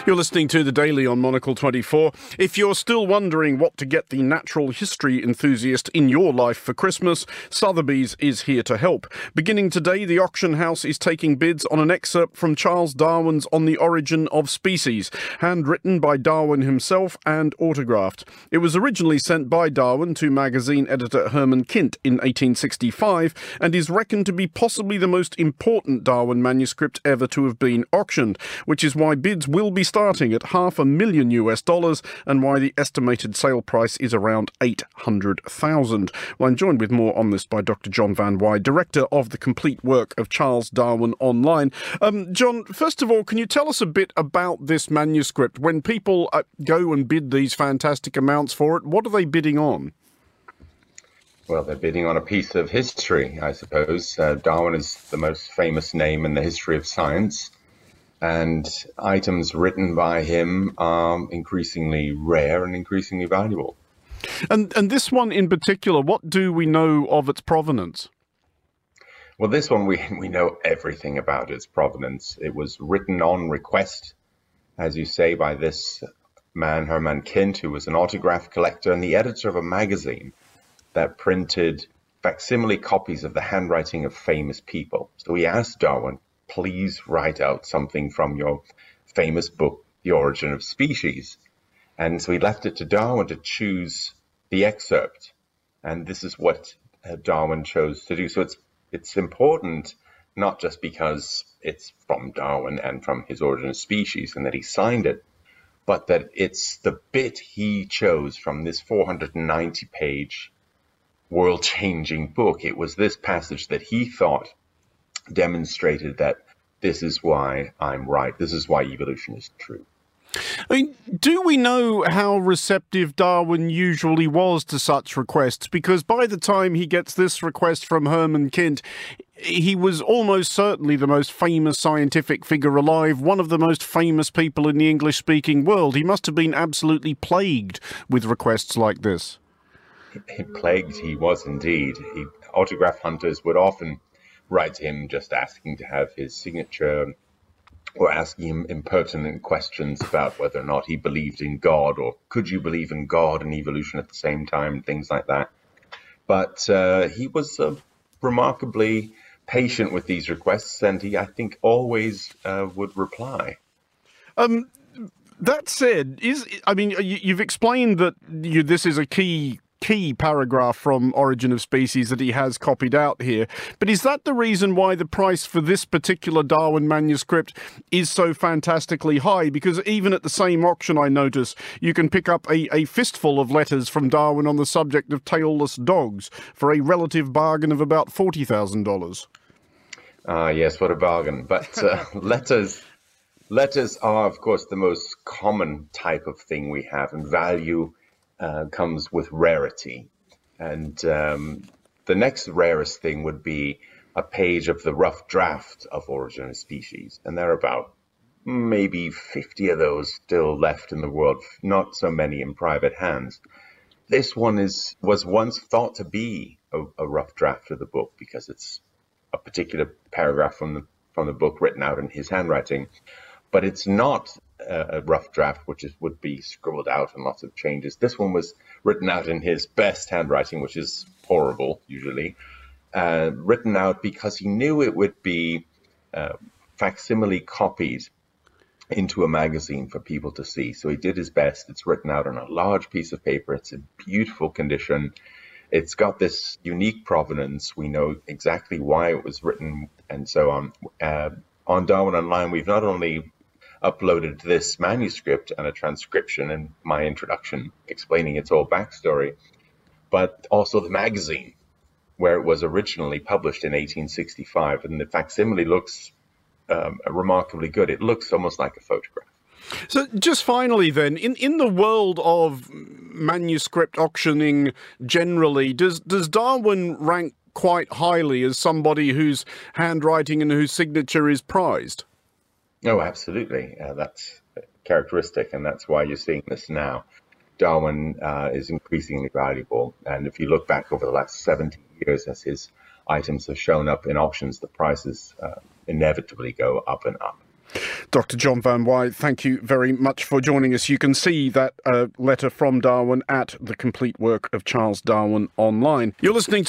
You're listening to The Daily on Monocle 24. If you're still wondering what to get the natural history enthusiast in your life for Christmas, Sotheby's is here to help. Beginning today, the auction house is taking bids on an excerpt from Charles Darwin's On the Origin of Species, handwritten by Darwin himself and autographed. It was originally sent by Darwin to magazine editor Herman Kint in 1865 and is reckoned to be possibly the most important Darwin manuscript ever to have been auctioned, which is why bids will be starting at $500,000 and why the estimated sale price is around $800,000. Well, I'm joined with more on this by Dr. John Van Wy, director of the complete work of Charles Darwin online. John, first of all, can you tell us a bit about this manuscript? When people go and bid these fantastic amounts for it, what are they bidding on? Well, they're bidding on a piece of history, I suppose. Darwin is the most famous name in the history of science, and items written by him are increasingly rare and increasingly valuable. And this one in particular, what do we know of its provenance? Well, this one, we know everything about its provenance. It was written on request, as you say, by this man, Herman Kint, who was an autograph collector and the editor of a magazine that printed facsimile copies of the handwriting of famous people. So he asked Darwin, please write out something from your famous book, The Origin of Species. And so he left it to Darwin to choose the excerpt. And this is what Darwin chose to do. So it's important, not just because it's from Darwin and from his Origin of Species and that he signed it, but that it's the bit he chose from this 490-page world-changing book. It was this passage that he thought demonstrated that this is why I'm right. This is why evolution is true. I mean, do we know how receptive Darwin usually was to such requests? Because by the time he gets this request from Herman Kint, he was almost certainly the most famous scientific figure alive, one of the most famous people in the English-speaking world. He must have been absolutely plagued with requests like this. Plagued he was indeed. Autograph hunters would often write to him just asking to have his signature or asking him impertinent questions about whether or not he believed in God or could you believe in God and evolution at the same time, things like that. But he was remarkably patient with these requests, and he, I think, always would reply. That said, you've explained that this is a key paragraph from Origin of Species that he has copied out here. But is that the reason why the price for this particular Darwin manuscript is so fantastically high? Because even at the same auction, I notice, you can pick up a fistful of letters from Darwin on the subject of tailless dogs for a relative bargain of about $40,000. Yes, what a bargain. But letters are, of course, the most common type of thing we have, and value comes with rarity. And the next rarest thing would be a page of the rough draft of Origin of Species. And there are about maybe 50 of those still left in the world, not so many in private hands. This one was once thought to be a rough draft of the book because it's a particular paragraph from the book written out in his handwriting. But it's not a rough draft, which would be scribbled out and lots of changes. This one was written out in his best handwriting, which is horrible usually, written out because he knew it would be facsimile copied into a magazine for people to see. So he did his best. It's written out on a large piece of paper. It's in beautiful condition. It's got this unique provenance. We know exactly why it was written and so on. On Darwin Online, we've not only uploaded this manuscript and a transcription and my introduction explaining its whole backstory, but also the magazine where it was originally published in 1865. And the facsimile looks remarkably good. It looks almost like a photograph. So just finally then, in the world of manuscript auctioning generally, does Darwin rank quite highly as somebody whose handwriting and whose signature is prized? Oh, absolutely. That's characteristic, and that's why you're seeing this now. Darwin is increasingly valuable, and if you look back over the last 70 years as his items have shown up in auctions, the prices inevitably go up and up. Dr. John Van Wy, thank you very much for joining us. You can see that letter from Darwin at The Complete Work of Charles Darwin online. You're listening